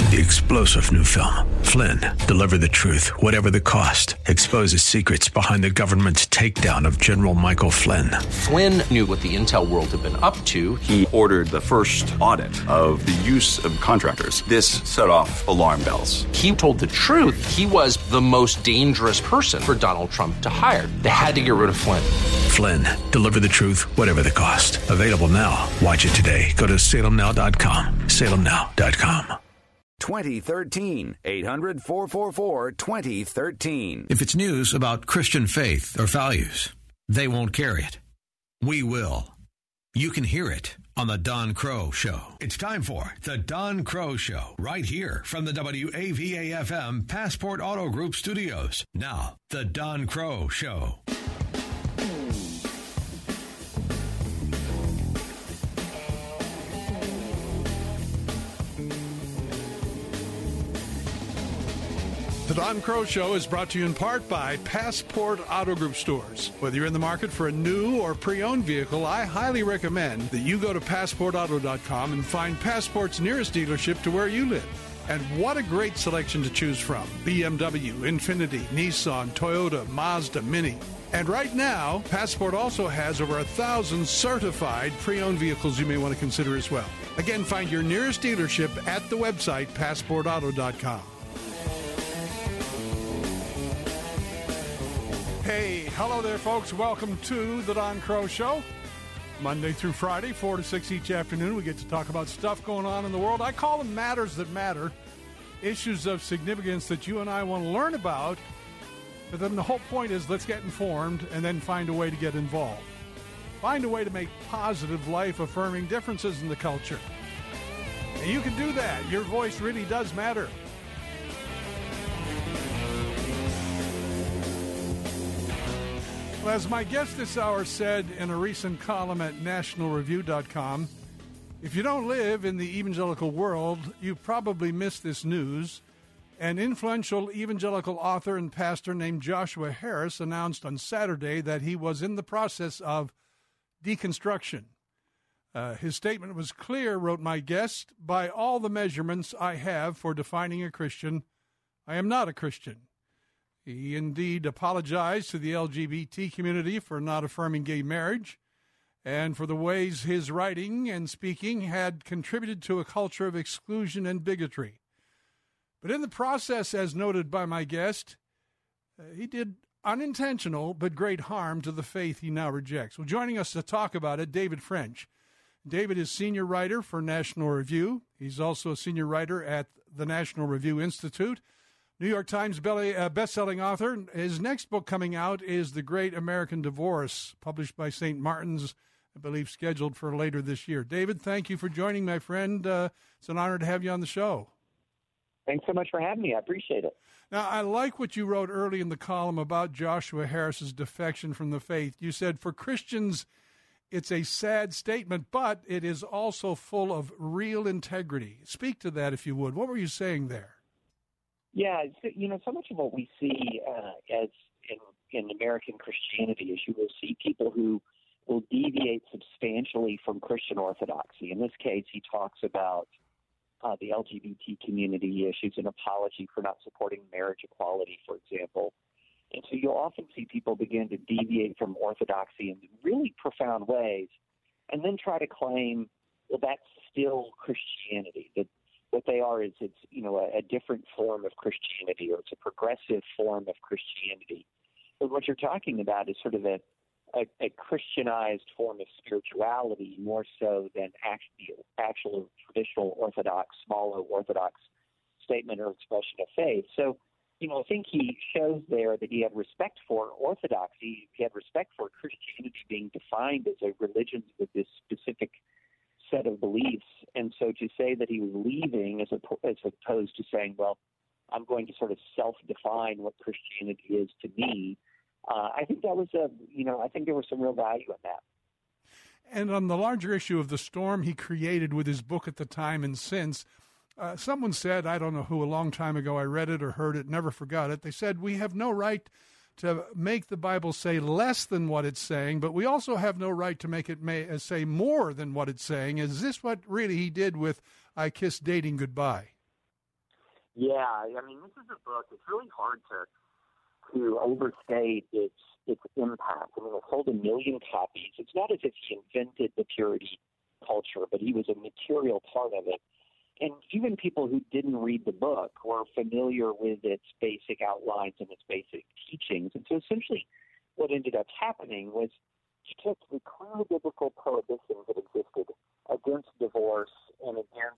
The explosive new film, Flynn, deliver the truth, whatever the cost, exposes secrets behind the government's takedown of General Michael Flynn. Flynn knew what the intel world had been up to. He ordered the first audit of the use of contractors. This set off alarm bells. He told the truth. He was the most dangerous person for Donald Trump to hire. They had to get rid of Flynn. Flynn, deliver the truth, whatever the cost. Available now. Watch it today. Go to salemnow.com. salemnow.com. 2013. 800-444-2013. If it's news about Christian faith or values, they won't carry it. We will. You can hear it on The Don Crow Show. It's time for The Don Crow Show, right here from the WAVA-FM Passport Auto Group studios. Now, The Don Crow Show. The Don Crow Show is brought to you in part by Passport Auto Group stores. Whether you're in the market for a new or pre-owned vehicle, I highly recommend that you go to PassportAuto.com and find Passport's nearest dealership to where you live. And what a great selection to choose from. BMW, Infiniti, Nissan, Toyota, Mazda, Mini. And right now, Passport also has over 1,000 certified pre-owned vehicles you may want to consider as well. Again, find your nearest dealership at the website, PassportAuto.com. Hey, hello there, folks. Welcome to the Don Crow Show. Monday through Friday, 4 to 6 each afternoon, we get to talk about stuff going on in the world. I call them matters that matter, issues of significance that you and I want to learn about. But then the whole point is let's get informed and then find a way to get involved. Find a way to make positive, life-affirming differences in the culture. And you can do that. Your voice really does matter. Well, as my guest this hour said in a recent column at nationalreview.com, if you don't live in the evangelical world, you probably missed this news. An influential evangelical author and pastor named Joshua Harris announced on Saturday that he was in the process of deconstruction. His statement was clear, wrote my guest, by all the measurements I have for defining a Christian, I am not a Christian. He indeed apologized to the LGBT community for not affirming gay marriage and for the ways his writing and speaking had contributed to a culture of exclusion and bigotry. But in the process, as noted by my guest, he did unintentional but great harm to the faith he now rejects. Well, joining us to talk about it, David French. David is senior writer for National Review. He's also a senior writer at the National Review Institute. New York Times best-selling author. His next book coming out is The Great American Divorce, published by St. Martin's, I believe scheduled for later this year. David, thank you for joining, my friend. It's an honor to have you on the show. Thanks so much for having me. I appreciate it. Now, I like what you wrote early in the column about Joshua Harris's defection from the faith. You said, for Christians, it's a sad statement, but it is also full of real integrity. Speak to that, if you would. What were you saying there? Yeah, so much of what we see as in American Christianity is you will see people who will deviate substantially from Christian orthodoxy. In this case, he talks about the LGBT community issues, an apology for not supporting marriage equality, for example. And so you'll often see people begin to deviate from orthodoxy in really profound ways and then try to claim, well, that's still Christianity, that what they are is it's, a different form of Christianity, or it's a progressive form of Christianity. But what you're talking about is sort of a Christianized form of spirituality more so than actual traditional Orthodox, smaller Orthodox statement or expression of faith. So, I think he shows there that he had respect for orthodoxy. He had respect for Christianity being defined as a religion with this specific set of beliefs. And so to say that he was leaving as opposed to saying, well, I'm going to sort of self-define what Christianity is to me, I think that was I think there was some real value in that. And on the larger issue of the storm he created with his book at the time and since, someone said, I don't know who, a long time ago, I read it or heard it, never forgot it. They said, we have no right to make the Bible say less than what it's saying, but we also have no right to make it say more than what it's saying. Is this what really he did with I Kissed Dating Goodbye? Yeah, I mean, this is a book. It's really hard to overstate its impact. I mean, it sold 1 million copies. It's not as if he invented the purity culture, but he was a material part of it. And even people who didn't read the book were familiar with its basic outlines and its basic teachings. And so essentially what ended up happening was he took the clear biblical prohibitions that existed against divorce and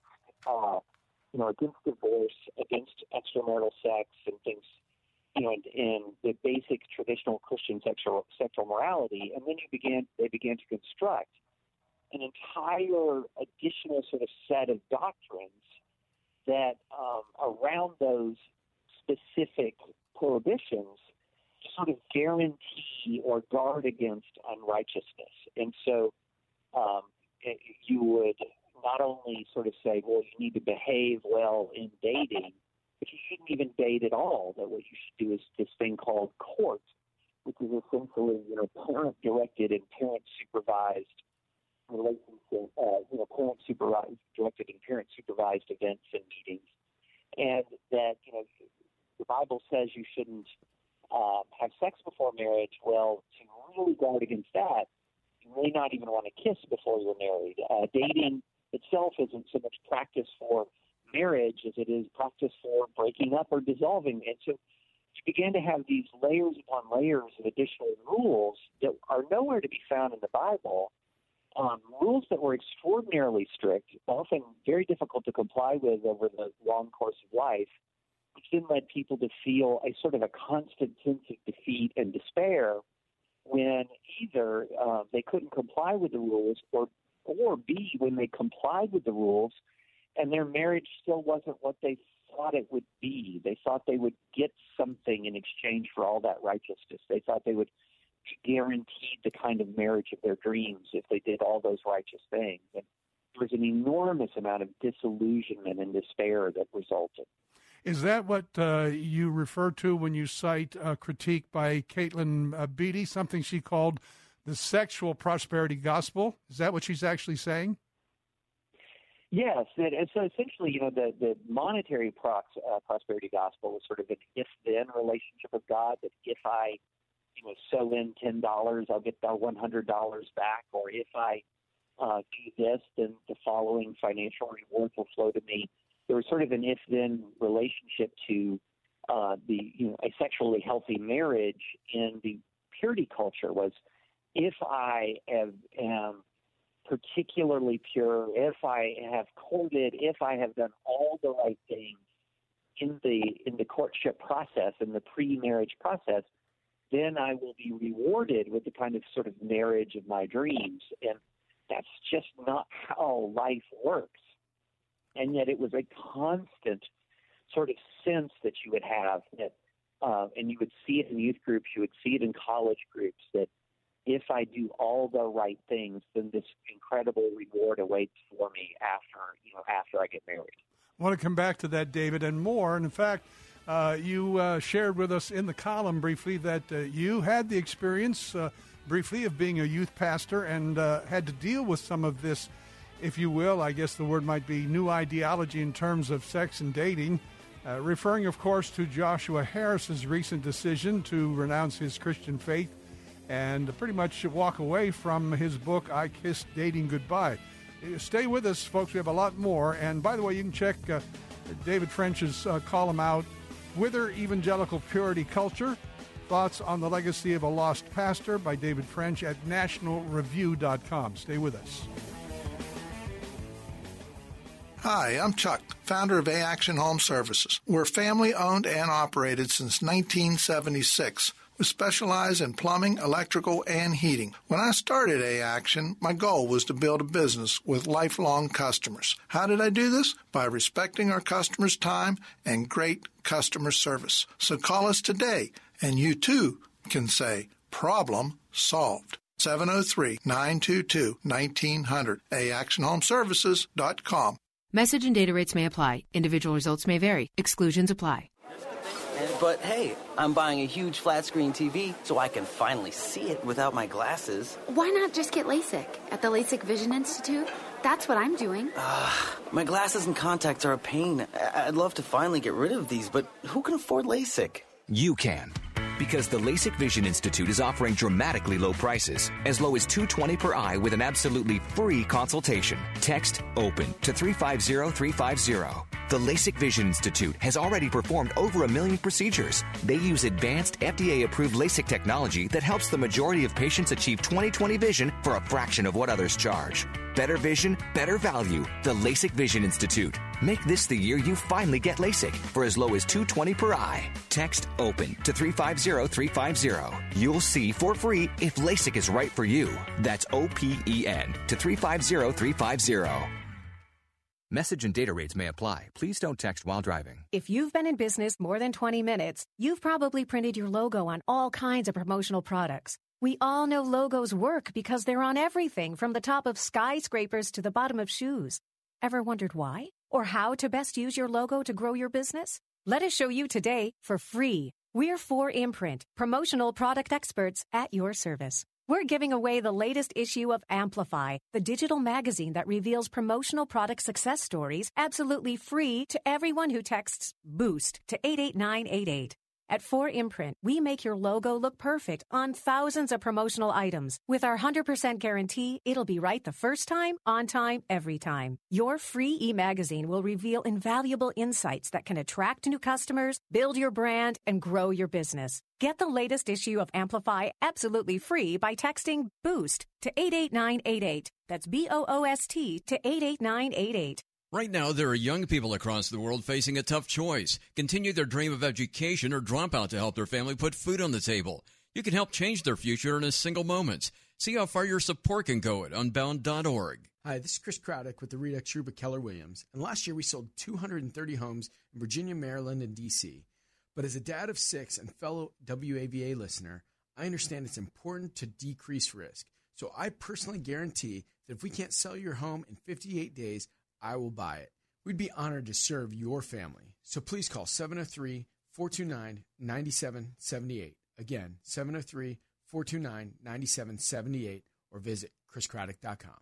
against extramarital sex and things, and the basic traditional Christian sexual morality. And then they began to construct an entire additional sort of set of doctrines that around those specific prohibitions sort of guarantee or guard against unrighteousness. And so you would not only sort of say, well, you need to behave well in dating, but you shouldn't even date at all. That what you should do is this thing called court, which is essentially, parent-directed and parent-supervised relationship, directed and parent-supervised events and meetings. And that, the Bible says you shouldn't have sex before marriage. Well, to really guard against that, you may not even want to kiss before you're married. Dating itself isn't so much practice for marriage as it is practice for breaking up or dissolving. And so you began to have these layers upon layers of additional rules that are nowhere to be found in the Bible, rules that were extraordinarily strict, often very difficult to comply with over the long course of life, which then led people to feel a sort of a constant sense of defeat and despair when either they couldn't comply with the rules or B, when they complied with the rules and their marriage still wasn't what they thought it would be. They thought they would get something in exchange for all that righteousness. They thought they would be guaranteed the kind of marriage of their dreams if they did all those righteous things. And there was an enormous amount of disillusionment and despair that resulted. Is that what you refer to when you cite a critique by Caitlin Beatty, something she called the sexual prosperity gospel? Is that what she's actually saying? Yes. And so essentially, the monetary prosperity gospel is sort of an if-then relationship with God, that if I sew in $10, I'll get the $100 back, or if I do this, then the following financial reward will flow to me. There was sort of an if-then relationship to a sexually healthy marriage in the purity culture. Was if I am particularly pure, if I have courted, if I have done all the right things in the courtship process, in the pre-marriage process, then I will be rewarded with the kind of sort of marriage of my dreams. And that's just not how life works. And yet it was a constant sort of sense that you would have that, and you would see it in youth groups, you would see it in college groups, that if I do all the right things, then this incredible reward awaits for me after I get married. I want to come back to that, David, and more. And in fact, you shared with us in the column briefly that you had the experience briefly of being a youth pastor and had to deal with some of this, if you will, I guess the word might be new ideology in terms of sex and dating, referring, of course, to Joshua Harris's recent decision to renounce his Christian faith and pretty much walk away from his book, I Kissed Dating Goodbye. Stay with us, folks. We have a lot more. And by the way, you can check David French's column out, Whither Evangelical Purity Culture? Thoughts on the Legacy of a Lost Pastor by David French at nationalreview.com. Stay with us. Hi, I'm Chuck, founder of A-Action Home Services. We're family-owned and operated since 1976. We specialize in plumbing, electrical, and heating. When I started A-Action, my goal was to build a business with lifelong customers. How did I do this? By respecting our customers' time and great customer service. So call us today, and you too can say, problem solved. 703-922-1900, AActionHomeservices.com. Message and data rates may apply. Individual results may vary. Exclusions apply. But hey, I'm buying a huge flat-screen TV so I can finally see it without my glasses. Why not just get LASIK at the LASIK Vision Institute? That's what I'm doing. My glasses and contacts are a pain. I'd love to finally get rid of these, but who can afford LASIK? You can. Because the LASIK Vision Institute is offering dramatically low prices, as low as $220 per eye with an absolutely free consultation. Text OPEN to 350350. The LASIK Vision Institute has already performed over 1 million procedures. They use advanced FDA-approved LASIK technology that helps the majority of patients achieve 20/20 vision for a fraction of what others charge. Better vision, better value. The LASIK Vision Institute. Make this the year you finally get LASIK for as low as $220 per eye. Text OPEN to 350350. You'll see for free if LASIK is right for you. That's OPEN to 350350. Message and data rates may apply. Please don't text while driving. If you've been in business more than 20 minutes, you've probably printed your logo on all kinds of promotional products. We all know logos work because they're on everything from the top of skyscrapers to the bottom of shoes. Ever wondered why? Or how to best use your logo to grow your business? Let us show you today for free. We're 4imprint, promotional product experts at your service. We're giving away the latest issue of Amplify, the digital magazine that reveals promotional product success stories absolutely free to everyone who texts BOOST to 88988. At 4imprint, we make your logo look perfect on thousands of promotional items. With our 100% guarantee, it'll be right the first time, on time, every time. Your free e-magazine will reveal invaluable insights that can attract new customers, build your brand, and grow your business. Get the latest issue of Amplify absolutely free by texting BOOST to 88988. That's BOOST to 88988. Right now, there are young people across the world facing a tough choice. Continue their dream of education or drop out to help their family put food on the table. You can help change their future in a single moment. See how far your support can go at unbound.org. Hi, this is Chris Craddock with the Rita Truba Keller Williams. And last year we sold 230 homes in Virginia, Maryland, and D.C. But as a dad of 6 and fellow WAVA listener, I understand it's important to decrease risk. So I personally guarantee that if we can't sell your home in 58 days, I will buy it. We'd be honored to serve your family. So please call 703-429-9778. Again, 703-429-9778 or visit chriscraddock.com.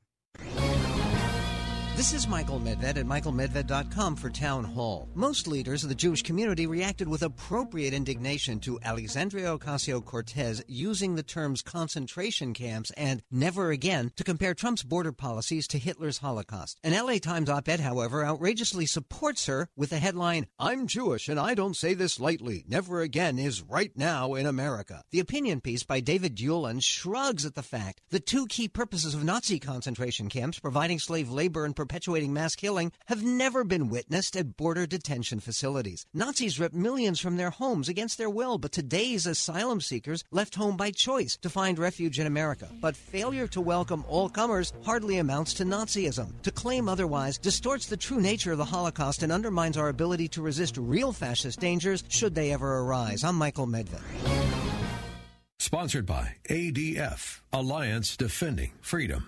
This is Michael Medved at michaelmedved.com for Town Hall. Most leaders of the Jewish community reacted with appropriate indignation to Alexandria Ocasio-Cortez using the terms concentration camps and never again to compare Trump's border policies to Hitler's Holocaust. An LA Times op-ed, however, outrageously supports her with the headline, "I'm Jewish and I don't say this lightly. Never again is right now in America." The opinion piece by David Dulin shrugs at the fact that two key purposes of Nazi concentration camps, providing slave labor and perpetuating mass killing, have never been witnessed at border detention facilities. Nazis ripped millions from their homes against their will, but today's asylum seekers left home by choice to find refuge in America. But failure to welcome all comers hardly amounts to Nazism. To claim otherwise distorts the true nature of the Holocaust and undermines our ability to resist real fascist dangers should they ever arise. I'm Michael Medved. Sponsored by ADF, Alliance Defending Freedom.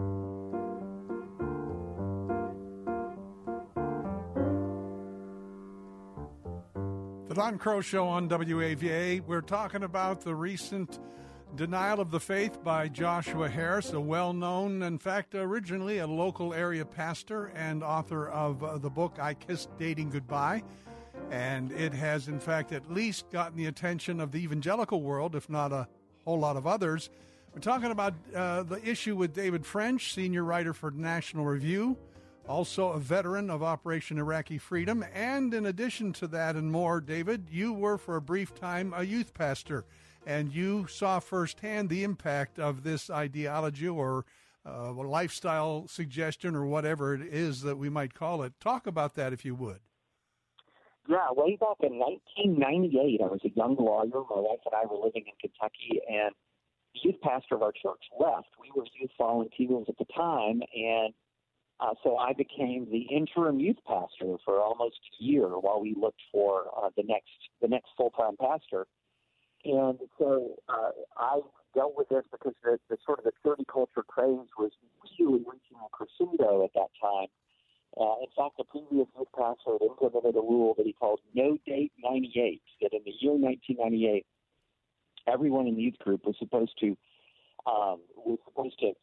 The Don Crow Show on WAVA. We're talking about the recent denial of the faith by Joshua Harris, a well-known, in fact, originally a local area pastor and author of the book, I Kissed Dating Goodbye. And it has, in fact, at least gotten the attention of the evangelical world, if not a whole lot of others. We're talking about the issue with David French, senior writer for National Review, also a veteran of Operation Iraqi Freedom. And in addition to that and more, David, you were for a brief time a youth pastor, and you saw firsthand the impact of this ideology or lifestyle suggestion or whatever it is that we might call it. Talk about that if you would. Yeah, way back in 1998, I was a young lawyer. My wife and I were living in Kentucky, and the youth pastor of our church left. We were youth volunteers at the time, and so I became the interim youth pastor for almost a year while we looked for the next full-time pastor. And so I dealt with this because the sort of the dirty culture craze was really reaching a crescendo at that time. In fact, the previous youth pastor had implemented a rule that he called No Date 98, that in the year 1998, everyone in the youth group was supposed to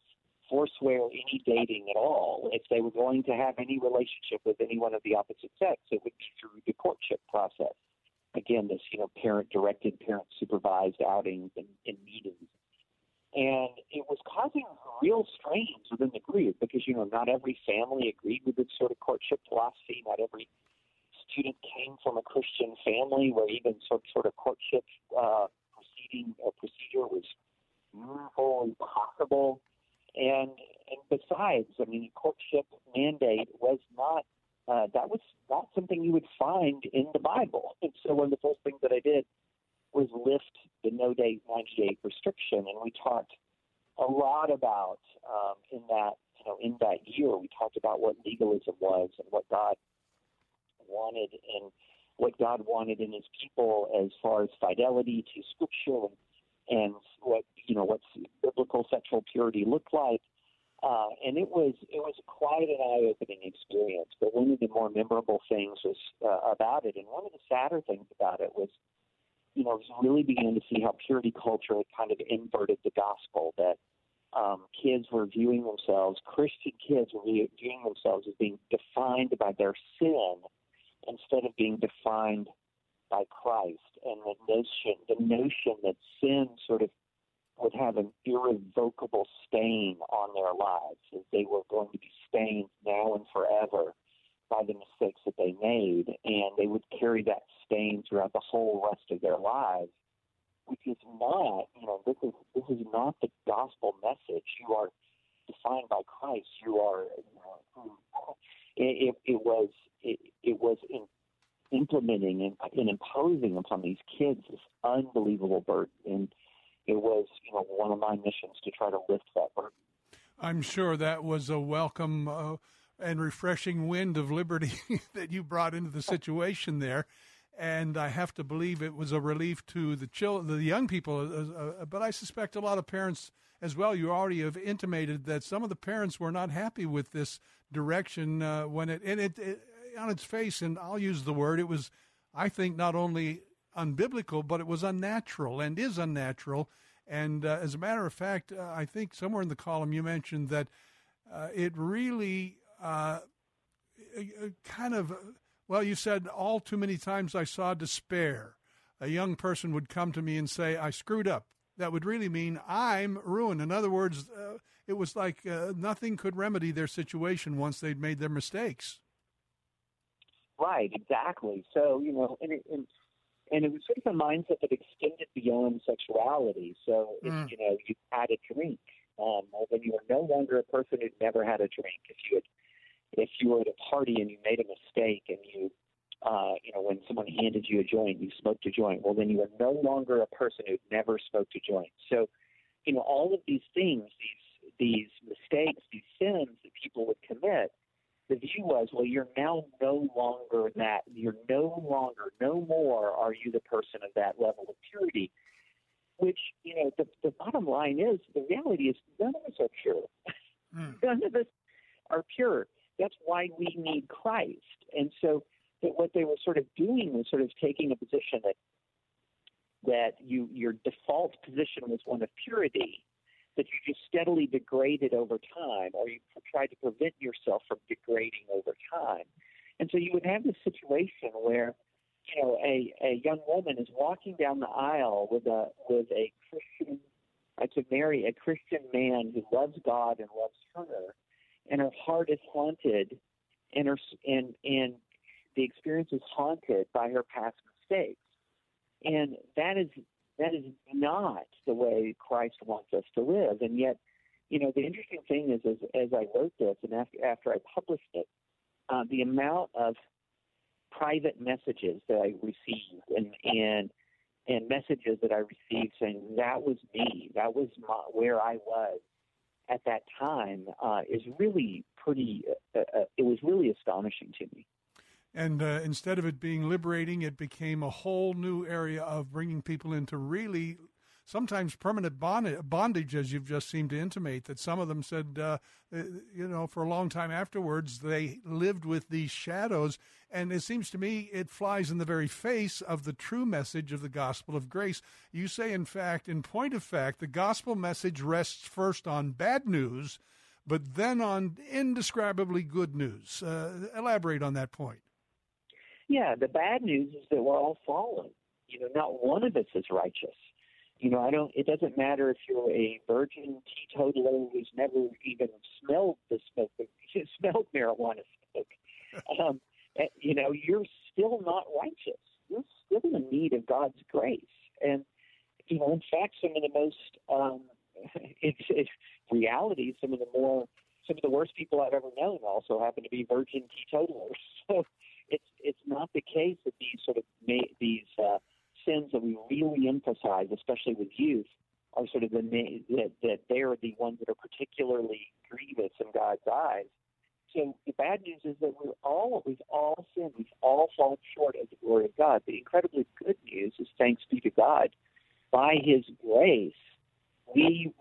forswear any dating at all. If they were going to have any relationship with anyone of the opposite sex, it would be through the courtship process. Again, this, parent-directed, parent-supervised outings and meetings. And it was causing real strains within the group because, not every family agreed with this sort of courtship philosophy. Not every student came from a Christian family where even sort of courtship procedure was meaningful and possible. And besides, the courtship mandate was not that was not something you would find in the Bible. And so one of the first things that I did was lift the no-date 90-day restriction, and we talked a lot about in that year. We talked about what legalism was and what God wanted in His people as far as fidelity to Scripture and what's biblical sexual purity looked like. And it was quite an eye-opening experience. But one of the more memorable things was about it, and one of the sadder things about it was, we really began to see how purity culture had kind of inverted the gospel, that kids were viewing themselves, Christian kids were viewing themselves as being defined by their sin instead of being defined by Christ. And the notion that sin sort of would have an irrevocable stain on their lives, as they were going to be stained now and forever by the mistakes that they made, and they would carry that stain throughout the whole rest of their lives, which is not, this is not the gospel message. You are defined by Christ. You are, it was implementing and imposing upon these kids this unbelievable burden, and it was, one of my missions to try to lift that burden. I'm sure that was a welcome and refreshing wind of liberty that you brought into the situation there. And I have to believe it was a relief to the young people. But I suspect a lot of parents as well. You already have intimated that some of the parents were not happy with this direction when it on its face, and I'll use the word, it was, I think, not only unbiblical, but it was unnatural and is unnatural. And as a matter of fact, I think somewhere in the column you mentioned that it really you said all too many times I saw despair. A young person would come to me and say, I screwed up. That would really mean I'm ruined. In other words, it was like nothing could remedy their situation once they'd made their mistakes. Right, exactly. So, and it was sort of a mindset that extended beyond sexuality. So, if, you had a drink, then you were no longer a person who'd never had a drink. If you were at a party and you made a mistake and you, when someone handed you a joint, you smoked a joint, well, then you were no longer a person who'd never smoked a joint. So, all of these things, these mistakes, these sins that people would commit, the view was, well, you're now no longer that. You're no more are you the person of that level of purity, which, the bottom line is, the reality is none of us are pure. None of us are pure. That's why we need Christ. And so that what they were sort of doing was sort of taking a position that your default position was one of purity, that you just steadily degraded over time, or you tried to prevent yourself from degrading over time. And so you would have this situation where, a young woman is walking down the aisle with a Christian, to marry a Christian man who loves God and loves her, and her heart is haunted, and the experience is haunted by her past mistakes. And that is not the way Christ wants us to live. And yet, the interesting thing is, as I wrote this and after I published it, the amount of private messages that I received and messages that I received saying that was me, that was where I was at that time, is really it was really astonishing to me. And instead of it being liberating, it became a whole new area of bringing people into really sometimes permanent bondage, as you've just seemed to intimate, that some of them said, for a long time afterwards, they lived with these shadows. And it seems to me it flies in the very face of the true message of the gospel of grace. You say, in point of fact, the gospel message rests first on bad news, but then on indescribably good news. Elaborate on that point. Yeah, the bad news is that we're all fallen. Not one of us is righteous. It doesn't matter if you're a virgin teetotaler who's never even smelled marijuana smoke. You're still not righteous. You're still in need of God's grace. And, in fact, some of the most, it's reality, some of the worst people I've ever known also happen to be virgin teetotalers. So it's not the case that these sins that we really emphasize, especially with youth, are sort of that they're the ones that are particularly grievous in God's eyes. So the bad news is that we've all sinned. We've all fallen short of the glory of God. The incredibly good news is, thanks be to God, by His grace, we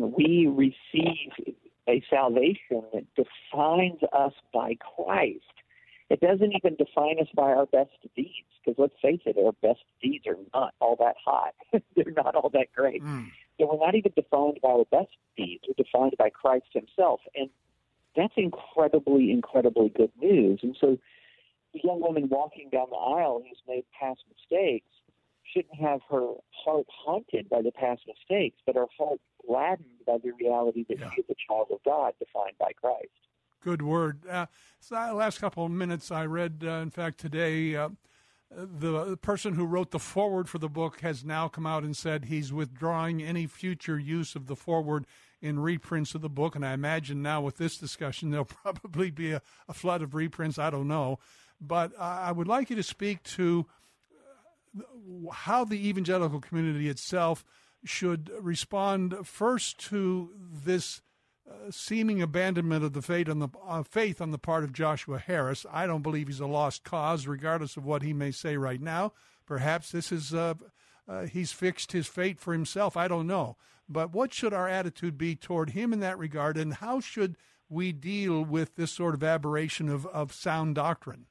receive a salvation that defines us by Christ. It doesn't even define us by our best deeds, because let's face it, our best deeds are not all that hot. They're not all that great. So we're not even defined by our best deeds. We're defined by Christ Himself. And that's incredibly, incredibly good news. And so the young woman walking down the aisle who's made past mistakes shouldn't have her heart haunted by the past mistakes, but her heart gladdened by the reality that she is a child of God defined by Christ. Good word. So last couple of minutes, I read, in fact, today, the person who wrote the foreword for the book has now come out and said he's withdrawing any future use of the foreword in reprints of the book. And I imagine now with this discussion, there'll probably be a flood of reprints. I don't know. But I would like you to speak to how the evangelical community itself should respond first to this seeming abandonment of the faith on the part of Joshua Harris. I don't believe he's a lost cause, regardless of what he may say right now. Perhaps this is he's fixed his fate for himself. I don't know. But what should our attitude be toward him in that regard, and how should we deal with this sort of aberration of sound doctrine?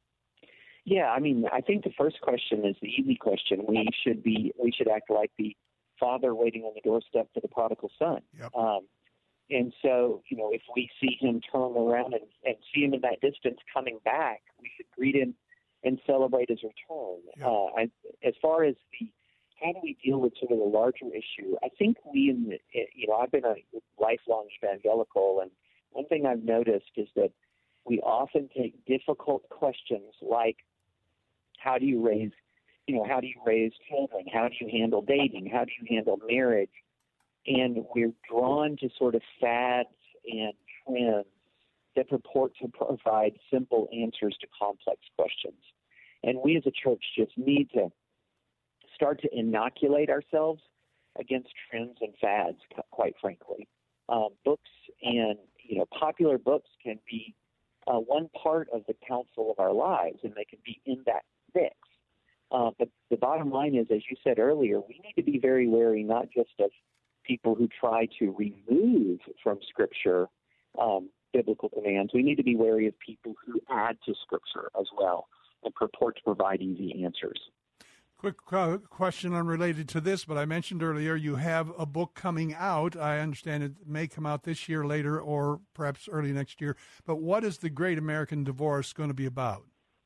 Yeah, I think the first question is the easy question. We should act like the father waiting on the doorstep for the prodigal son. Yep. And so, if we see him turn around and see him in that distance coming back, we should greet him and celebrate his return. Yep. As far as how do we deal with sort of the larger issue, I think I've been a lifelong evangelical, and one thing I've noticed is that we often take difficult questions like, how do you raise children? How do you handle dating? How do you handle marriage? And we're drawn to sort of fads and trends that purport to provide simple answers to complex questions. And we as a church just need to start to inoculate ourselves against trends and fads, quite frankly. Books and, popular books can be one part of the counsel of our lives, and they can be in that mix. But the bottom line is, as you said earlier, we need to be very wary not just of people who try to remove from Scripture biblical commands. We need to be wary of people who add to Scripture as well and purport to provide easy answers. Quick question unrelated to this, but I mentioned earlier you have a book coming out. I understand it may come out this year, later, or perhaps early next year. But what is The Great American Divorce going to be about?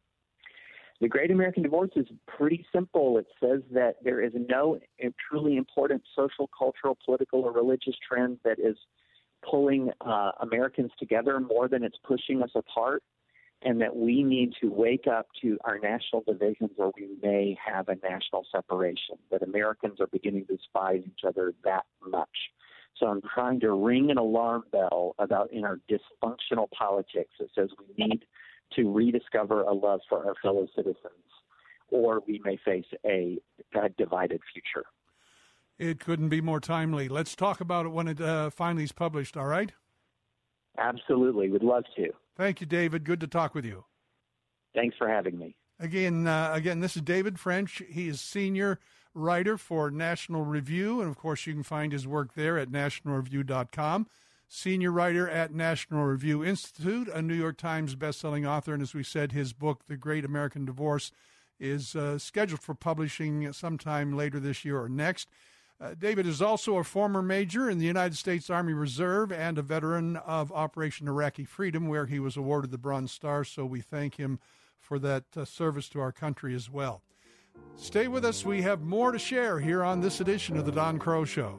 The Great American Divorce is pretty simple. It says that there is no truly important social, cultural, political, or religious trend that is pulling Americans together more than it's pushing us apart, and that we need to wake up to our national divisions, or we may have a national separation, that Americans are beginning to despise each other that much. So I'm trying to ring an alarm bell about in our dysfunctional politics that says we need to rediscover a love for our fellow citizens, or we may face a divided future. It couldn't be more timely. Let's talk about it when it finally is published, all right? Absolutely. Would love to. Thank you, David. Good to talk with you. Thanks for having me. Again, this is David French. He is senior writer for National Review, and, of course, you can find his work there at nationalreview.com. Senior writer at National Review Institute, a New York Times bestselling author, and as we said, his book, The Great American Divorce, is scheduled for publishing sometime later this year or next. David is also a former major in the United States Army Reserve and a veteran of Operation Iraqi Freedom, where he was awarded the Bronze Star, so we thank him for that service to our country as well. Stay with us. We have more to share here on this edition of The Don Crow Show.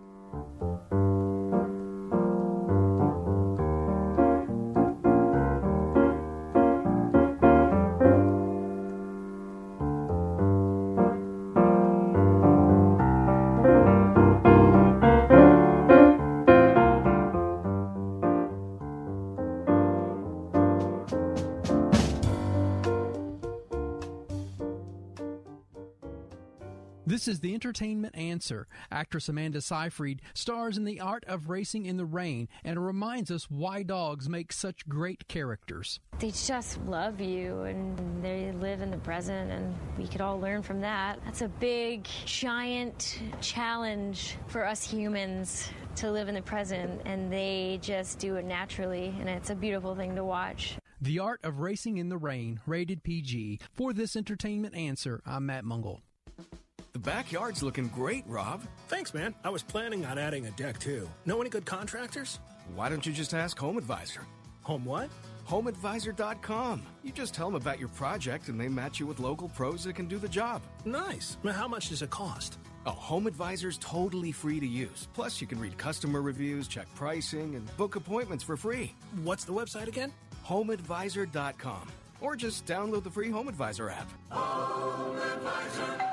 This is The Entertainment Answer. Actress Amanda Seyfried stars in The Art of Racing in the Rain and reminds us why dogs make such great characters. They just love you, and they live in the present, and we could all learn from that. That's a big, giant challenge for us humans to live in the present, and they just do it naturally, and it's a beautiful thing to watch. The Art of Racing in the Rain, rated PG. For This Entertainment Answer, I'm Matt Mungle. The backyard's looking great, Rob. Thanks, man. I was planning on adding a deck, too. Know any good contractors? Why don't you just ask Home Advisor? Home what? HomeAdvisor.com. You just tell them about your project, and they match you with local pros that can do the job. Nice. Now, how much does it cost? Oh, Home Advisor's totally free to use. Plus, you can read customer reviews, check pricing, and book appointments for free. What's the website again? HomeAdvisor.com. Or just download the free Home Advisor app. Home Advisor.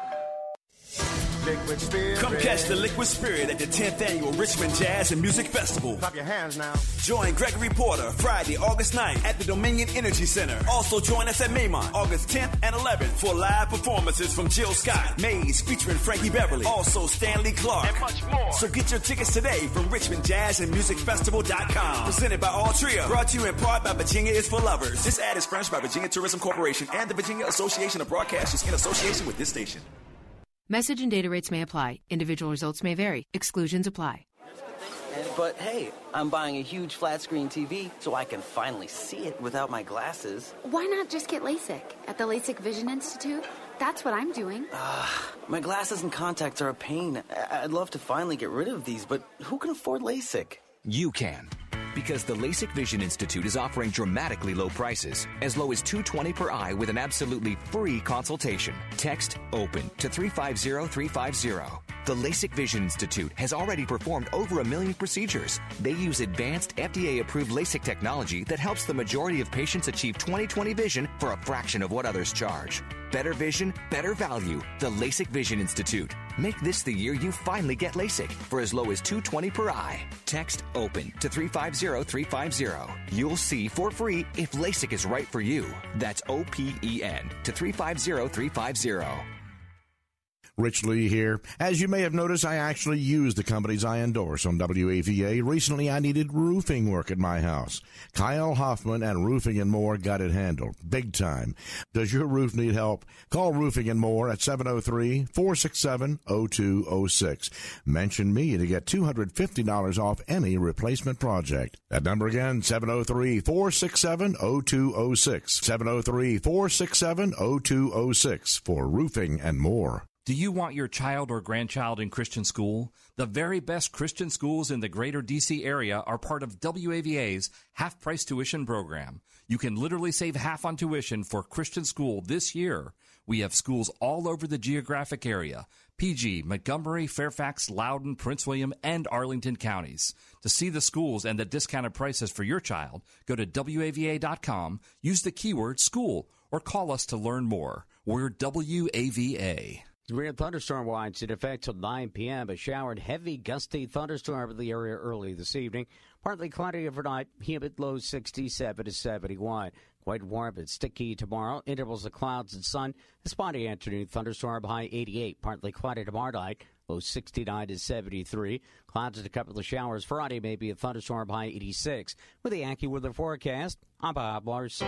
Liquid Spirit. Come catch the Liquid Spirit at the 10th Annual Richmond Jazz and Music Festival. Clap your hands now. Join Gregory Porter Friday, August 9th at the Dominion Energy Center. Also join us at Maymont August 10th and 11th for live performances from Jill Scott, Maze featuring Frankie Beverly, also Stanley Clark, and much more. So get your tickets today from RichmondJazzandMusicFestival.com. Presented by Altria. Brought to you in part by Virginia is for Lovers. This ad is furnished by Virginia Tourism Corporation and the Virginia Association of Broadcasters in association with this station. Message and data rates may apply. Individual results may vary. Exclusions apply. But hey, I'm buying a huge flat screen TV so I can finally see it without my glasses. Why not just get LASIK at the LASIK Vision Institute? That's what I'm doing. My glasses and contacts are a pain. I'd love to finally get rid of these, but who can afford LASIK? You can. Because the LASIK Vision Institute is offering dramatically low prices, as low as $220 per eye with an absolutely free consultation. Text OPEN to 350350. The LASIK Vision Institute has already performed over 1 million procedures. They use advanced FDA-approved LASIK technology that helps the majority of patients achieve 20/20 vision for a fraction of what others charge. Better vision, better value. The LASIK Vision Institute. Make this the year you finally get LASIK for as low as $220 per eye. Text OPEN to 350350. You'll see for free if LASIK is right for you. That's OPEN to 350350. Rich Lee here. As you may have noticed, I actually use the companies I endorse on WAVA. Recently, I needed roofing work at my house. Kyle Hoffman and Roofing and More got it handled. Big time. Does your roof need help? Call Roofing and More at 703-467-0206. Mention me to get $250 off any replacement project. That number again, 703-467-0206. 703-467-0206 for Roofing and More. Do you want your child or grandchild in Christian school? The very best Christian schools in the greater D.C. area are part of WAVA's half-price tuition program. You can literally save half on tuition for Christian school this year. We have schools all over the geographic area: PG, Montgomery, Fairfax, Loudoun, Prince William, and Arlington counties. To see the schools and the discounted prices for your child, go to WAVA.com, use the keyword school, or call us to learn more. We're WAVA. Severe thunderstorm watch in effect till 9 p.m. A shower and heavy gusty thunderstorm in the area early this evening. Partly cloudy overnight. Humid low 67 to 71. Quite warm and sticky tomorrow. Intervals of clouds and sun. A spotty afternoon thunderstorm high 88. Partly cloudy tomorrow night. Low 69 to 73. Clouds and a couple of showers Friday. Maybe a thunderstorm high 86. With the AccuWeather forecast, I'm Bob Larson.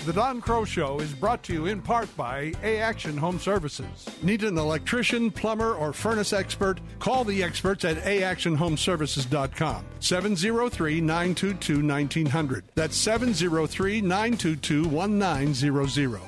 The Don Crow Show is brought to you in part by A-Action Home Services. Need an electrician, plumber, or furnace expert? Call the experts at AActionHomeservices.com. 703-922-1900. That's 703-922-1900.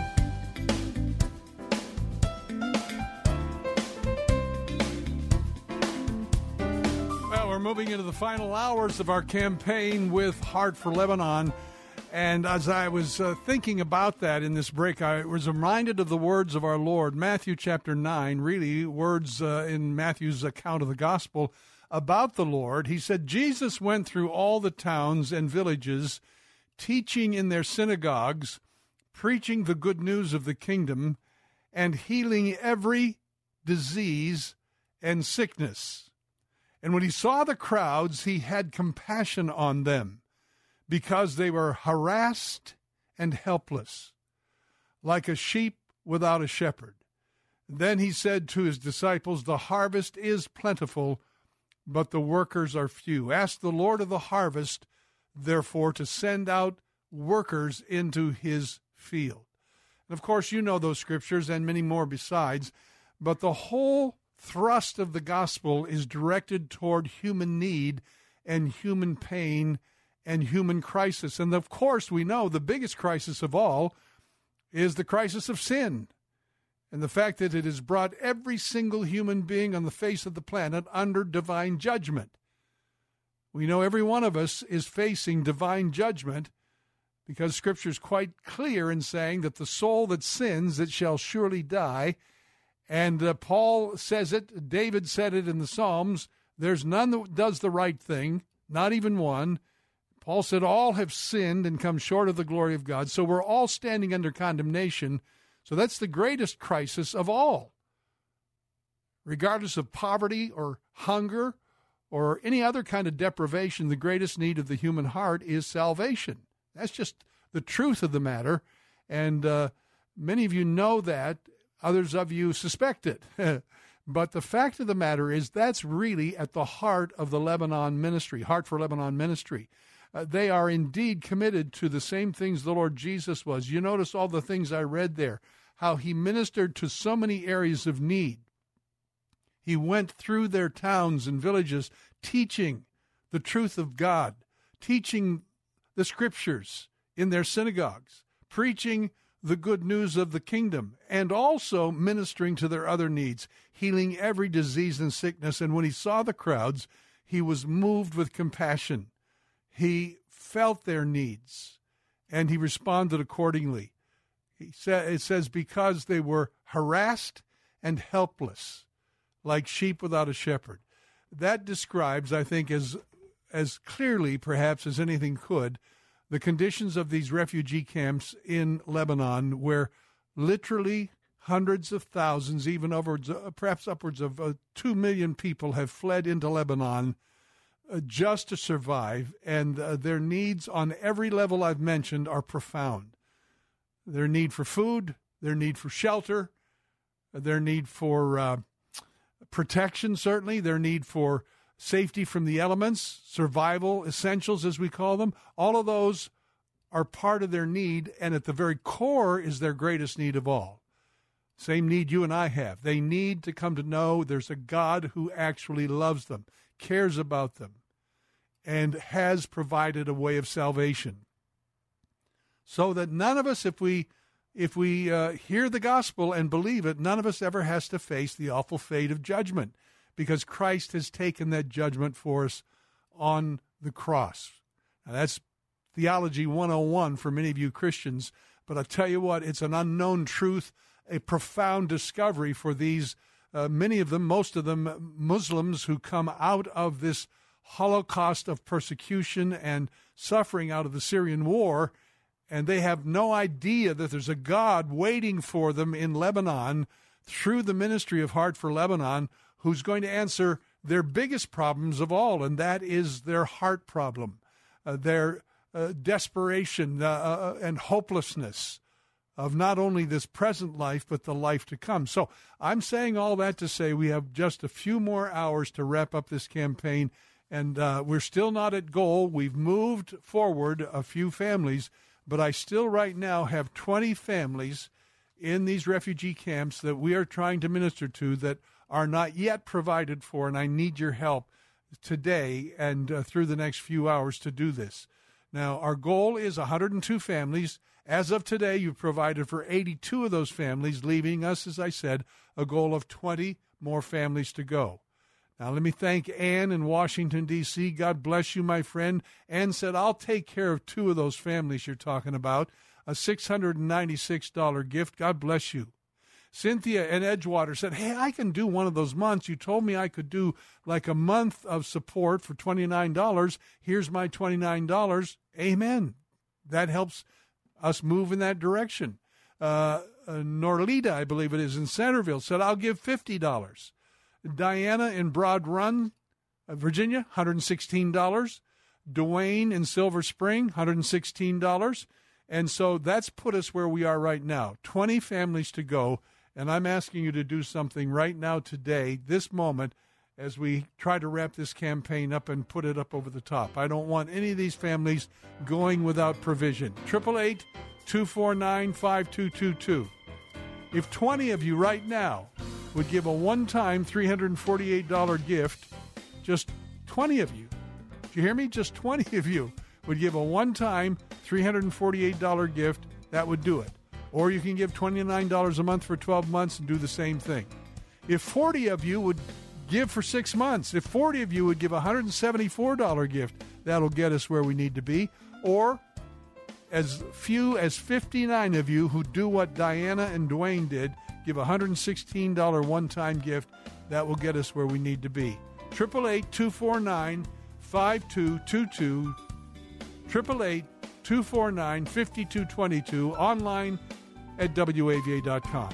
Well, we're moving into the final hours of our campaign with Heart for Lebanon. And as I was thinking about that in this break, I was reminded of the words of our Lord, Matthew chapter 9, really words in Matthew's account of the gospel about the Lord. He said, Jesus went through all the towns and villages, teaching in their synagogues, preaching the good news of the kingdom, and healing every disease and sickness. And when he saw the crowds, he had compassion on them, because they were harassed and helpless, like a sheep without a shepherd. Then he said to his disciples, the harvest is plentiful, but the workers are few. Ask the Lord of the harvest, therefore, to send out workers into his field. And of course, you know those scriptures and many more besides, but the whole thrust of the gospel is directed toward human need and human pain and human crisis. And of course, we know the biggest crisis of all is the crisis of sin, and the fact that it has brought every single human being on the face of the planet under divine judgment. We know every one of us is facing divine judgment because Scripture is quite clear in saying that the soul that sins, it shall surely die. And Paul says it, David said it in the Psalms, there's none that does the right thing, not even one. Paul said, all have sinned and come short of the glory of God. So we're all standing under condemnation. So that's the greatest crisis of all. Regardless of poverty or hunger or any other kind of deprivation, the greatest need of the human heart is salvation. That's just the truth of the matter. And many of you know that. Others of you suspect it. But the fact of the matter is that's really at the heart of the Lebanon ministry, Heart for Lebanon ministry. They are indeed committed to the same things the Lord Jesus was. You notice all the things I read there, how he ministered to so many areas of need. He went through their towns and villages teaching the truth of God, teaching the scriptures in their synagogues, preaching the good news of the kingdom, and also ministering to their other needs, healing every disease and sickness. And when he saw the crowds, he was moved with compassion. He felt their needs, and he responded accordingly. It says, because they were harassed and helpless, like sheep without a shepherd. That describes, I think, as clearly, perhaps, as anything could, the conditions of these refugee camps in Lebanon, where literally hundreds of thousands, even perhaps upwards of 2 million people have fled into Lebanon just to survive, and their needs on every level I've mentioned are profound. Their need for food, their need for shelter, their need for protection, certainly, their need for safety from the elements, survival essentials, as we call them. All of those are part of their need, and at the very core is their greatest need of all. Same need you and I have. They need to come to know there's a God who actually loves them, cares about them, and has provided a way of salvation. So that none of us, if we hear the gospel and believe it, none of us ever has to face the awful fate of judgment, because Christ has taken that judgment for us on the cross. Now, that's Theology 101 for many of you Christians, but I'll tell you what, it's an unknown truth, a profound discovery for these, many of them, most of them, Muslims who come out of this Holocaust of persecution and suffering out of the Syrian war, and they have no idea that there's a God waiting for them in Lebanon through the ministry of Heart for Lebanon, who's going to answer their biggest problems of all, and that is their heart problem, their desperation and hopelessness of not only this present life, but the life to come. So I'm saying all that to say we have just a few more hours to wrap up this campaign, and we're still not at goal. We've moved forward a few families, but I still right now have 20 families in these refugee camps that we are trying to minister to that are not yet provided for, and I need your help today and through the next few hours to do this. Now, our goal is 102 families. As of today, you've provided for 82 of those families, leaving us, as I said, a goal of 20 more families to go. Now, let me thank Ann in Washington, D.C. God bless you, my friend. Ann said, I'll take care of 2 of those families you're talking about, a $696 gift. God bless you. Cynthia in Edgewater said, hey, I can do one of those months. You told me I could do like a month of support for $29. Here's my $29. Amen. That helps us move in that direction. Norlita, I believe it is, in Centerville, said, I'll give $50. Diana in Broad Run, Virginia, $116. Dwayne in Silver Spring, $116. And so that's put us where we are right now, 20 families to go. And I'm asking you to do something right now today, this moment, as we try to wrap this campaign up and put it up over the top. I don't want any of these families going without provision. 888-249-5222. If 20 of you right now would give a one-time $348 gift, just 20 of you, did you hear me? Just 20 of you would give a one-time $348 gift, that would do it. Or you can give $29 a month for 12 months and do the same thing. If 40 of you would give for 6 months, if 40 of you would give a $174 gift, that'll get us where we need to be. Or as few as 59 of you who do what Diana and Dwayne did, give a $116 one-time gift, that will get us where we need to be. 888-249-5222. 888-249-5222. Online at WAVA.com.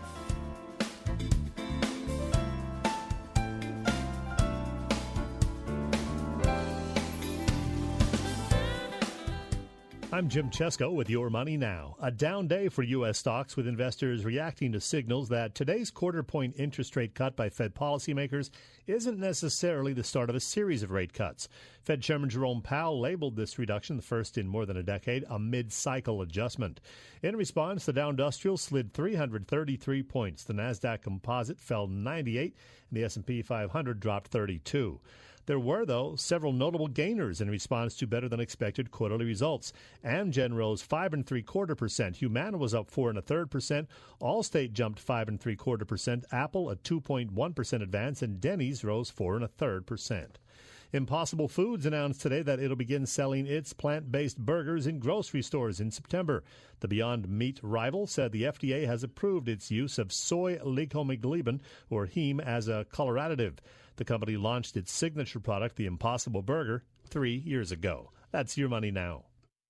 I'm Jim Chesko with Your Money Now. A down day for U.S. stocks, with investors reacting to signals that today's quarter-point interest rate cut by Fed policymakers isn't necessarily the start of a series of rate cuts. Fed Chairman Jerome Powell labeled this reduction, the first in more than a decade, a mid-cycle adjustment. In response, the Dow Industrial slid 333 points. The NASDAQ Composite fell 98, and the S&P 500 dropped 32. There were, though, several notable gainers in response to better-than-expected quarterly results. Amgen rose 5 3/4%. Humana was up 4 1/3%. Allstate jumped 5 3/4%. Apple a 2.1% advance, and Denny's rose 4 1/3%. Impossible Foods announced today that it'll begin selling its plant-based burgers in grocery stores in September. The Beyond Meat rival said the FDA has approved its use of soy leukohemoglobin, or heme, as a color additive. The company launched its signature product, the Impossible Burger, 3 years ago. That's Your Money Now.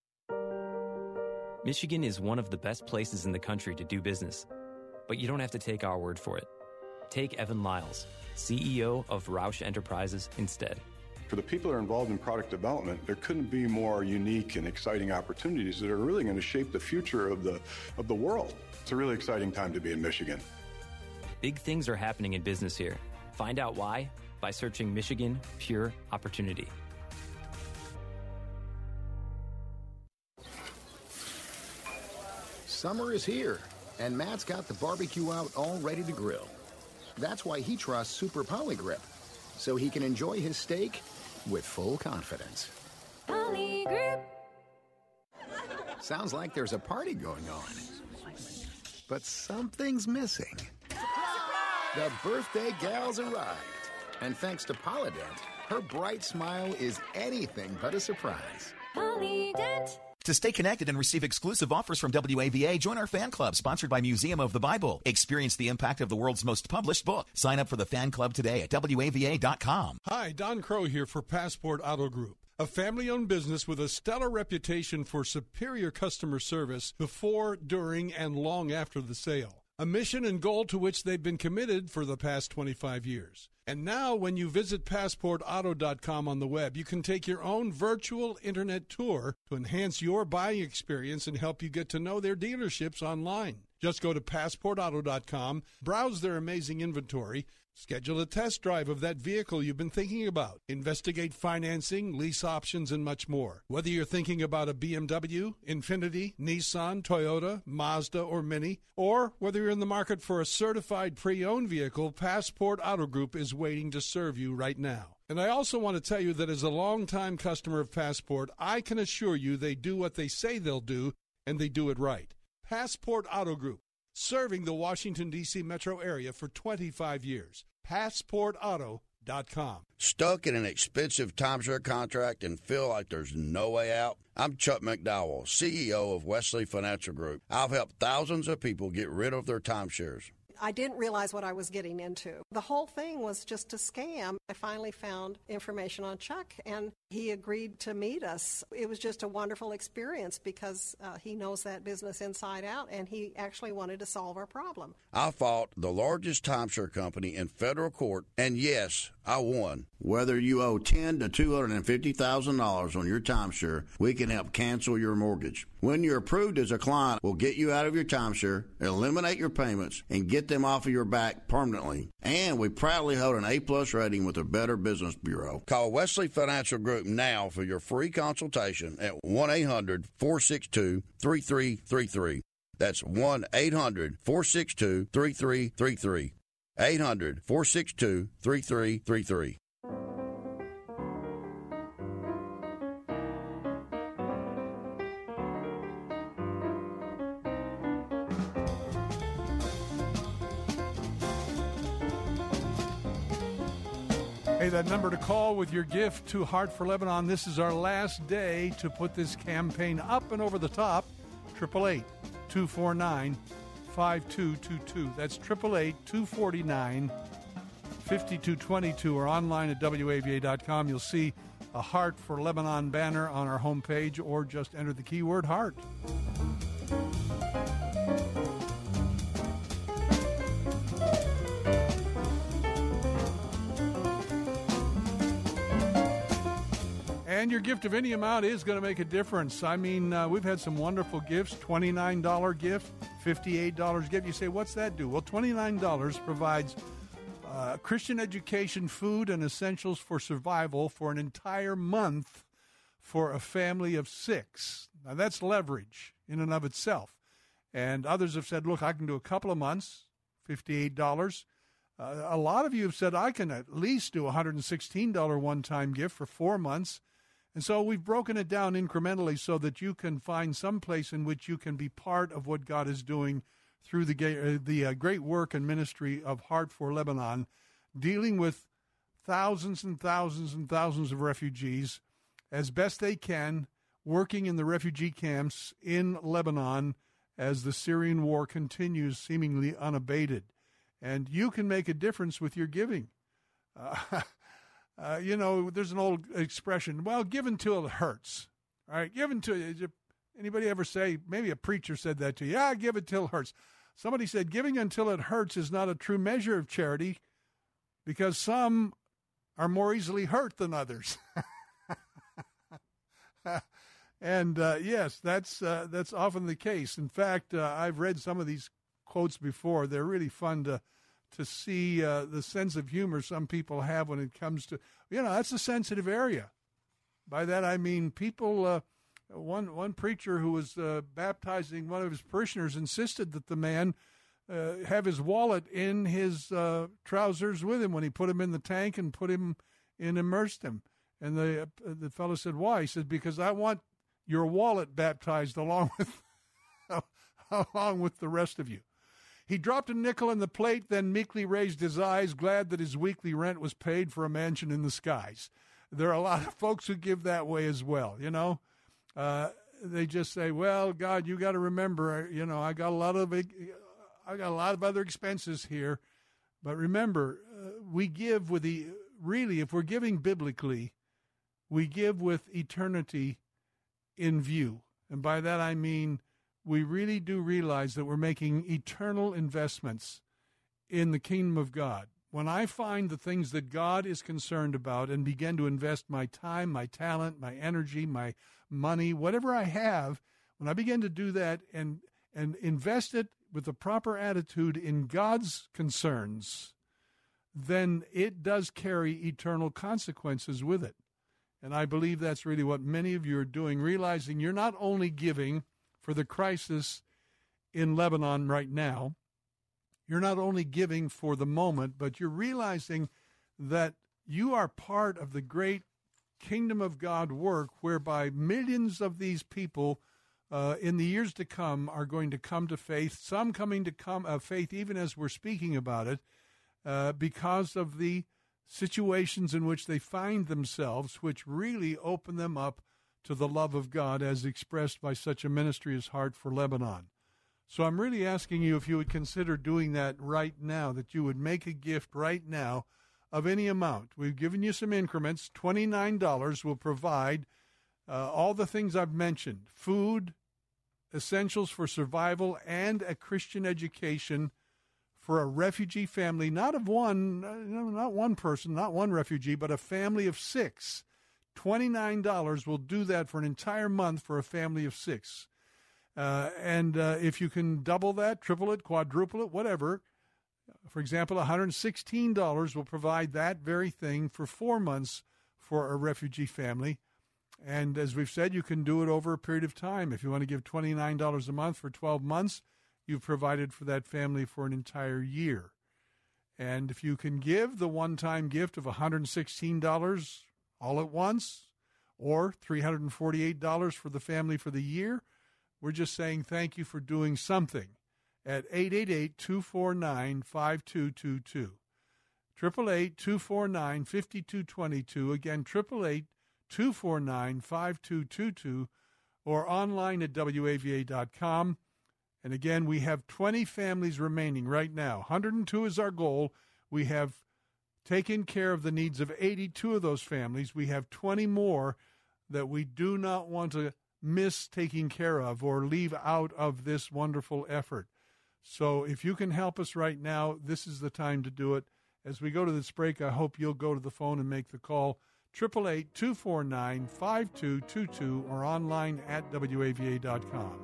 Michigan is one of the best places in the country to do business, but you don't have to take our word for it. Take Evan Lyles, CEO of Roush Enterprises, instead. For the people that are involved in product development, there couldn't be more unique and exciting opportunities that are really going to shape the future of the world. It's a really exciting time to be in Michigan. Big things are happening in business here. Find out why by searching Michigan Pure Opportunity. Summer is here, and Matt's got the barbecue out all ready to grill. That's why he trusts Super Poly Grip, so he can enjoy his steak with full confidence. Poly Grip. Sounds like there's a party going on, but something's missing. The birthday gal's arrived, and thanks to Polydent, her bright smile is anything but a surprise. Polydent. To stay connected and receive exclusive offers from WAVA, join our fan club sponsored by Museum of the Bible. Experience the impact of the world's most published book. Sign up for the fan club today at WAVA.com. Hi, Don Crow here for Passport Auto Group, a family-owned business with a stellar reputation for superior customer service before, during, and long after the sale. A mission and goal to which they've been committed for the past 25 years. And now, when you visit PassportAuto.com on the web, you can take your own virtual internet tour to enhance your buying experience and help you get to know their dealerships online. Just go to PassportAuto.com, browse their amazing inventory, schedule a test drive of that vehicle you've been thinking about, investigate financing, lease options, and much more. Whether you're thinking about a BMW, Infiniti, Nissan, Toyota, Mazda, or Mini, or whether you're in the market for a certified pre-owned vehicle, Passport Auto Group is waiting to serve you right now. And I also want to tell you that as a longtime customer of Passport, I can assure you they do what they say they'll do, and they do it right. Passport Auto Group, serving the Washington, D.C. metro area for 25 years. PassportAuto.com. Stuck in an expensive timeshare contract and feel like there's no way out? I'm Chuck McDowell, CEO of Wesley Financial Group. I've helped thousands of people get rid of their timeshares. I didn't realize what I was getting into. The whole thing was just a scam. I finally found information on Chuck, and he agreed to meet us. It was just a wonderful experience because he knows that business inside out, and he actually wanted to solve our problem. I fought the largest timeshare company in federal court, and yes, I won. Whether you owe $10,000 to $250,000 on your timeshare, we can help cancel your mortgage. When you're approved as a client, we'll get you out of your timeshare, eliminate your payments, and get them off of your back permanently. And we proudly hold an A+ rating with the Better Business Bureau. Call Wesley Financial Group now for your free consultation at 1-800-462-3333. That's 1-800-462-3333. 800-462-3333. Hey, that number to call with your gift to Heart for Lebanon. This is our last day to put this campaign up and over the top. 888-249-5222. That's 888-249-5222, or online at WAVA.com. You'll see a Heart for Lebanon banner on our homepage, or just enter the keyword heart. And your gift of any amount is going to make a difference. I mean, we've had some wonderful gifts, $29 gift, $58 gift. You say, what's that do? Well, $29 provides Christian education, food, and essentials for survival for an entire month for a family of 6. Now, that's leverage in and of itself. And others have said, look, I can do a couple of months, $58. A lot of you have said, I can at least do a $116 one-time gift for 4 months. And so we've broken it down incrementally so that you can find some place in which you can be part of what God is doing through the great work and ministry of Heart for Lebanon, dealing with thousands and thousands and thousands of refugees as best they can, working in the refugee camps in Lebanon as the Syrian war continues seemingly unabated. And you can make a difference with your giving. You know, there's an old expression, well, give until it hurts. All right, give until, anybody ever say, maybe a preacher said that to you, yeah, give it till it hurts. Somebody said giving until it hurts is not a true measure of charity because some are more easily hurt than others. And yes, that's often the case. In fact, I've read some of these quotes before. They're really fun to see the sense of humor some people have when it comes to, that's a sensitive area. By that I mean people, one preacher who was baptizing one of his parishioners insisted that the man have his wallet in his trousers with him when he put him in the tank and put him in, immersed him. And the fellow said, why? He said, because I want your wallet baptized along with the rest of you. He dropped a nickel in the plate, then meekly raised his eyes, glad that his weekly rent was paid for a mansion in the skies. There are a lot of folks who give that way as well, They just say, well, God, you got to remember, I got a lot of other expenses here. But remember, we give with if we're giving biblically, we give with eternity in view. And by that I mean, we really do realize that we're making eternal investments in the kingdom of God. When I find the things that God is concerned about and begin to invest my time, my talent, my energy, my money, whatever I have, when I begin to do that and invest it with the proper attitude in God's concerns, then it does carry eternal consequences with it. And I believe that's really what many of you are doing, realizing you're not only giving for the crisis in Lebanon right now, you're not only giving for the moment, but you're realizing that you are part of the great kingdom of God work whereby millions of these people in the years to come are going to come to faith, some coming to faith even as we're speaking about it, because of the situations in which they find themselves, which really open them up to the love of God as expressed by such a ministry as Heart for Lebanon. So I'm really asking you if you would consider doing that right now, that you would make a gift right now of any amount. We've given you some increments. $29 will provide all the things I've mentioned: food, essentials for survival, and a Christian education for a refugee family, not one person, not one refugee, but a family of 6. $29 will do that for an entire month for a family of 6. And if you can double that, triple it, quadruple it, whatever, for example, $116 will provide that very thing for 4 months for a refugee family. And as we've said, you can do it over a period of time. If you want to give $29 a month for 12 months, you've provided for that family for an entire year. And if you can give the one-time gift of $116 all at once, or $348 for the family for the year, we're just saying thank you for doing something at 888-249-5222. 888-249-5222. Again, 888-249-5222, or online at WAVA.com. And again, we have 20 families remaining right now. 102 is our goal. We have taken care of the needs of 82 of those families. We have 20 more that we do not want to miss taking care of or leave out of this wonderful effort. So if you can help us right now, this is the time to do it. As we go to this break, I hope you'll go to the phone and make the call. 888-249-5222 or online at WAVA.com.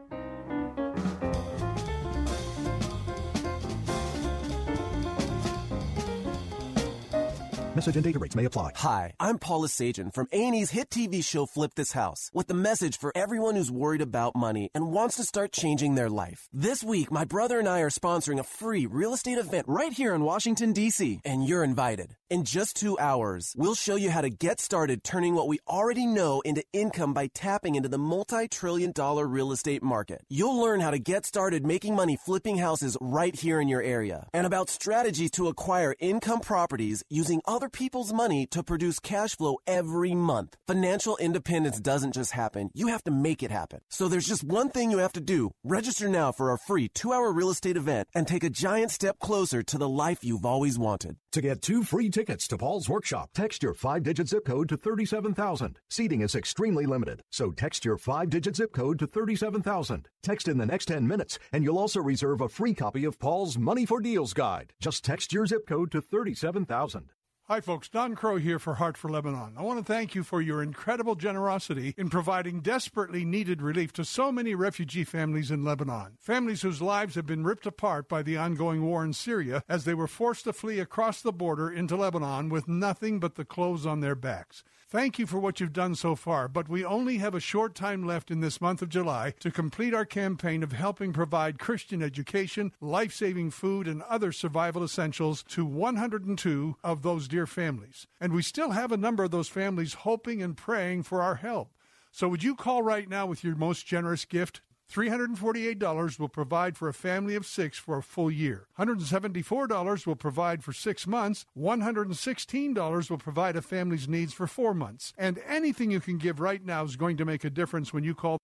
Message and data rates may apply. Hi, I'm Paula Sajan from A&E's hit TV show Flip This House, with the message for everyone who's worried about money and wants to start changing their life. This week, my brother and I are sponsoring a free real estate event right here in Washington, D.C., and you're invited. In just 2 hours, we'll show you how to get started turning what we already know into income by tapping into the multi-trillion-dollar real estate market. You'll learn how to get started making money flipping houses right here in your area, and about strategies to acquire income properties using other people's money to produce cash flow every month. Financial independence doesn't just happen. You have to make it happen. So there's just one thing you have to do. Register now for our free 2-hour real estate event and take a giant step closer to the life you've always wanted. To get 2 free tickets to Paul's Workshop, text your 5-digit zip code to 37,000. Seating is extremely limited, so text your 5-digit zip code to 37,000. Text in the next 10 minutes, and you'll also reserve a free copy of Paul's Money for Deals Guide. Just text your zip code to 37,000. Hi, folks. Don Crow here for Heart for Lebanon. I want to thank you for your incredible generosity in providing desperately needed relief to so many refugee families in Lebanon. Families whose lives have been ripped apart by the ongoing war in Syria as they were forced to flee across the border into Lebanon with nothing but the clothes on their backs. Thank you for what you've done so far, but we only have a short time left in this month of July to complete our campaign of helping provide Christian education, life-saving food, and other survival essentials to 102 of those dear families. And we still have a number of those families hoping and praying for our help. So would you call right now with your most generous gift? $348 will provide for a family of 6 for a full year. $174 will provide for 6 months. $116 will provide a family's needs for 4 months. And anything you can give right now is going to make a difference when you call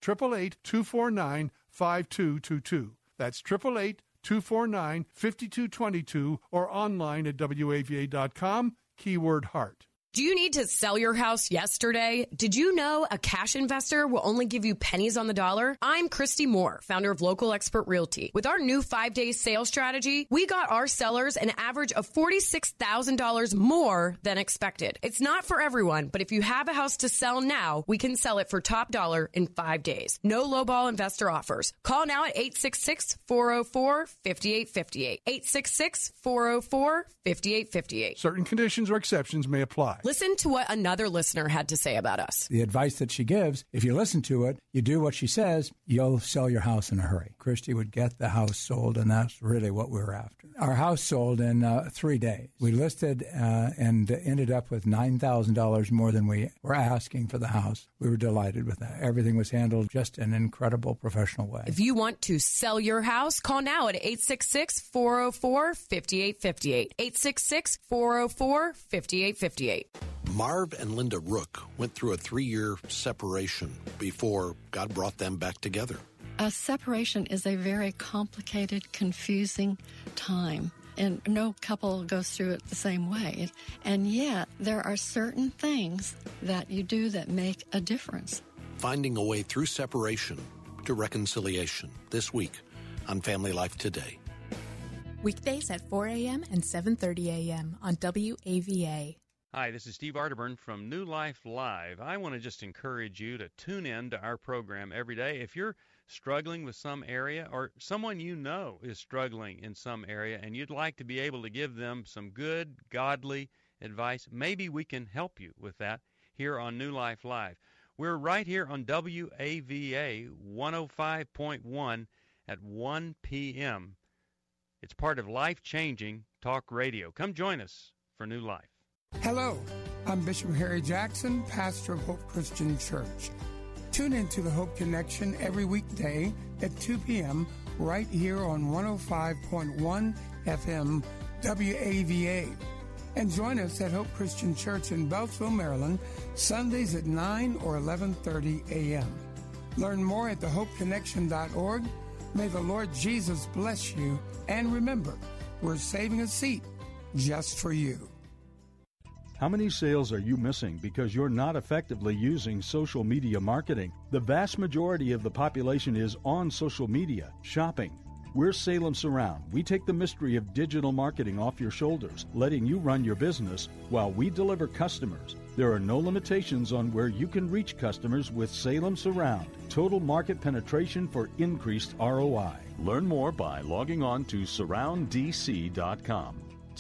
888-249-5222. That's 888-249-5222 or online at WAVA.com, keyword heart. Do you need to sell your house yesterday? Did you know a cash investor will only give you pennies on the dollar? I'm Christy Moore, founder of Local Expert Realty. With our new 5-day sales strategy, we got our sellers an average of $46,000 more than expected. It's not for everyone, but if you have a house to sell now, we can sell it for top dollar in 5 days. No lowball investor offers. Call now at 866-404-5858. 866-404-5858. Certain conditions or exceptions may apply. Listen to what another listener had to say about us. The advice that she gives, if you listen to it, you do what she says, you'll sell your house in a hurry. Christy would get the house sold, and that's really what we were after. Our house sold in 3 days. We listed and ended up with $9,000 more than we were asking for the house. We were delighted with that. Everything was handled just in an incredible professional way. If you want to sell your house, call now at 866-404-5858. 866-404-5858. Marv and Linda Rook went through a 3-year separation before God brought them back together. A separation is a very complicated, confusing time, and no couple goes through it the same way. And yet, there are certain things that you do that make a difference. Finding a way through separation to reconciliation this week on Family Life Today. Weekdays at 4 a.m. and 7:30 a.m. on WAVA. Hi, this is Steve Arterburn from New Life Live. I want to just encourage you to tune in to our program every day. If you're struggling with some area or someone you know is struggling in some area and you'd like to be able to give them some good, godly advice, maybe we can help you with that here on New Life Live. We're right here on WAVA 105.1 at 1 p.m. It's part of Life-Changing Talk Radio. Come join us for New Life. Hello, I'm Bishop Harry Jackson, pastor of Hope Christian Church. Tune into the Hope Connection every weekday at 2 p.m. right here on 105.1 FM WAVA. And join us at Hope Christian Church in Beltsville, Maryland, Sundays at 9 or 11:30 a.m. Learn more at thehopeconnection.org. May the Lord Jesus bless you. And remember, we're saving a seat just for you. How many sales are you missing because you're not effectively using social media marketing? The vast majority of the population is on social media, shopping. We're Salem Surround. We take the mystery of digital marketing off your shoulders, letting you run your business while we deliver customers. There are no limitations on where you can reach customers with Salem Surround. Total market penetration for increased ROI. Learn more by logging on to surrounddc.com.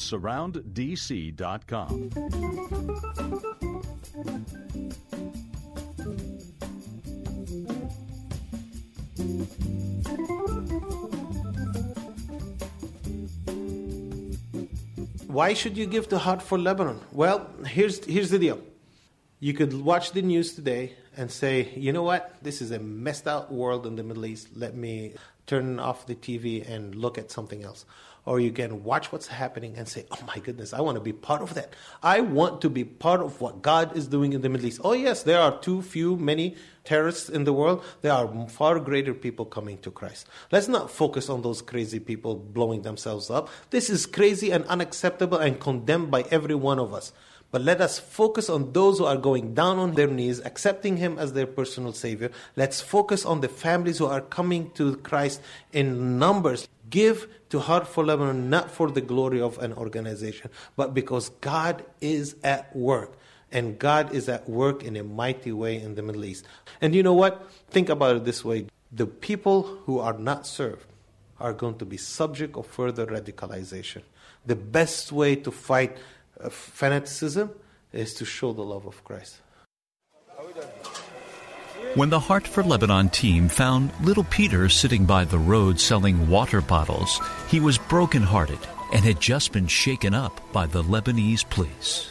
surrounddc.com. Why should you give to Heart for Lebanon? Well, here's the deal. You could watch the news today and say, you know what? This is a messed out world in the Middle East. Let me turn off the TV and look at something else. Or you can watch what's happening and say, oh my goodness, I want to be part of that. I want to be part of what God is doing in the Middle East. Oh yes, there are many terrorists in the world. There are far greater people coming to Christ. Let's not focus on those crazy people blowing themselves up. This is crazy and unacceptable and condemned by every one of us. But let us focus on those who are going down on their knees, accepting Him as their personal Savior. Let's focus on the families who are coming to Christ in numbers. Give to Heart for Lebanon, not for the glory of an organization, but because God is at work. And God is at work in a mighty way in the Middle East. And you know what? Think about it this way. The people who are not served are going to be subject of further radicalization. The best way to fight fanaticism is to show the love of Christ. When the Heart for Lebanon team found little Peter sitting by the road selling water bottles, he was brokenhearted and had just been shaken up by the Lebanese police.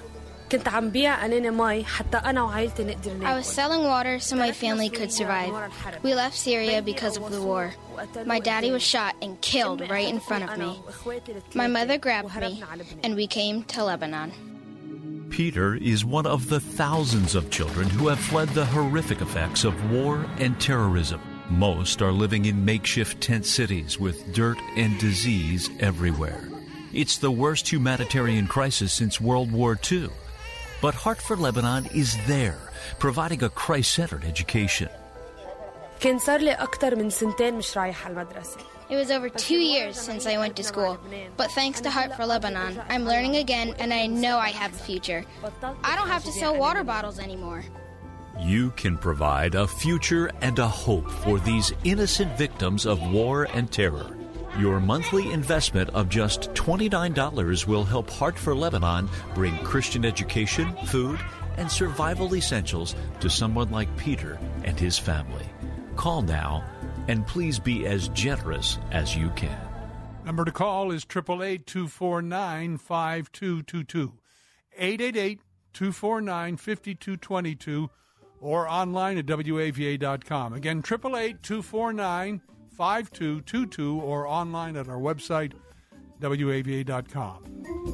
I was selling water so my family could survive. We left Syria because of the war. My daddy was shot and killed right in front of me. My mother grabbed me, and we came to Lebanon. Peter is one of the thousands of children who have fled the horrific effects of war and terrorism. Most are living in makeshift tent cities with dirt and disease everywhere. It's the worst humanitarian crisis since World War II. But Heart for Lebanon is there, providing a Christ-centered education. كان صار لي أكتر من سنتين مش رايحة المدرسة. It was over 2 years since I went to school, but thanks to Heart for Lebanon, I'm learning again and I know I have a future. I don't have to sell water bottles anymore. You can provide a future and a hope for these innocent victims of war and terror. Your monthly investment of just $29 will help Heart for Lebanon bring Christian education, food, and survival essentials to someone like Peter and his family. Call now, and please be as generous as you can. Number to call is 888-249-5222. 888-249-5222 or online at WAVA.com. Again, 888-249-5222 or online at our website, WAVA.com.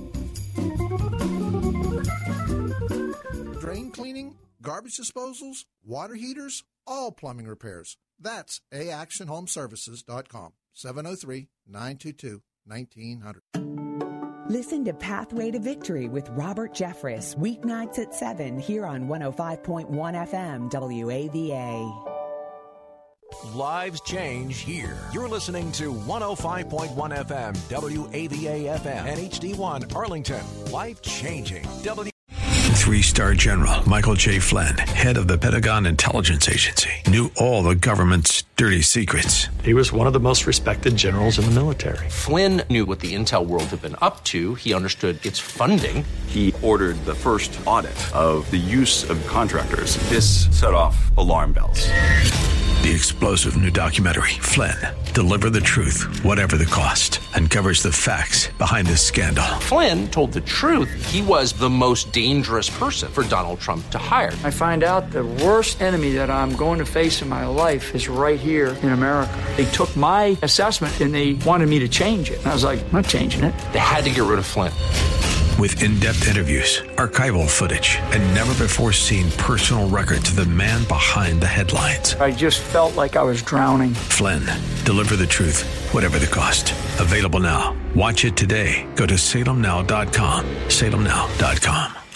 Drain cleaning, garbage disposals, water heaters, all plumbing repairs. That's AActionHomeservices.com. 703-922-1900. Listen to Pathway to Victory with Robert Jeffress, weeknights at 7 here on 105.1 FM WAVA. Lives change here. You're listening to 105.1 FM WAVA FM and HD1 Arlington. Life changing. Three-star General Michael J. Flynn, head of the Pentagon Intelligence Agency, knew all the government's dirty secrets. He was one of the most respected generals in the military. Flynn knew what the intel world had been up to. He understood its funding. He ordered the first audit of the use of contractors. This set off alarm bells. The explosive new documentary, Flynn, Deliver the Truth, Whatever the Cost, uncovers the facts behind this scandal. Flynn told the truth. He was the most dangerous person for Donald Trump to hire. I find out the worst enemy that I'm going to face in my life is right here in America. They took my assessment and they wanted me to change it. And I was like, I'm not changing it. They had to get rid of Flynn. With in-depth interviews, archival footage, and never-before-seen personal records of the man behind the headlines. I just felt like I was drowning. Flynn, Deliver the Truth, Whatever the Cost. Available now. Watch it today. Go to salemnow.com. salemnow.com.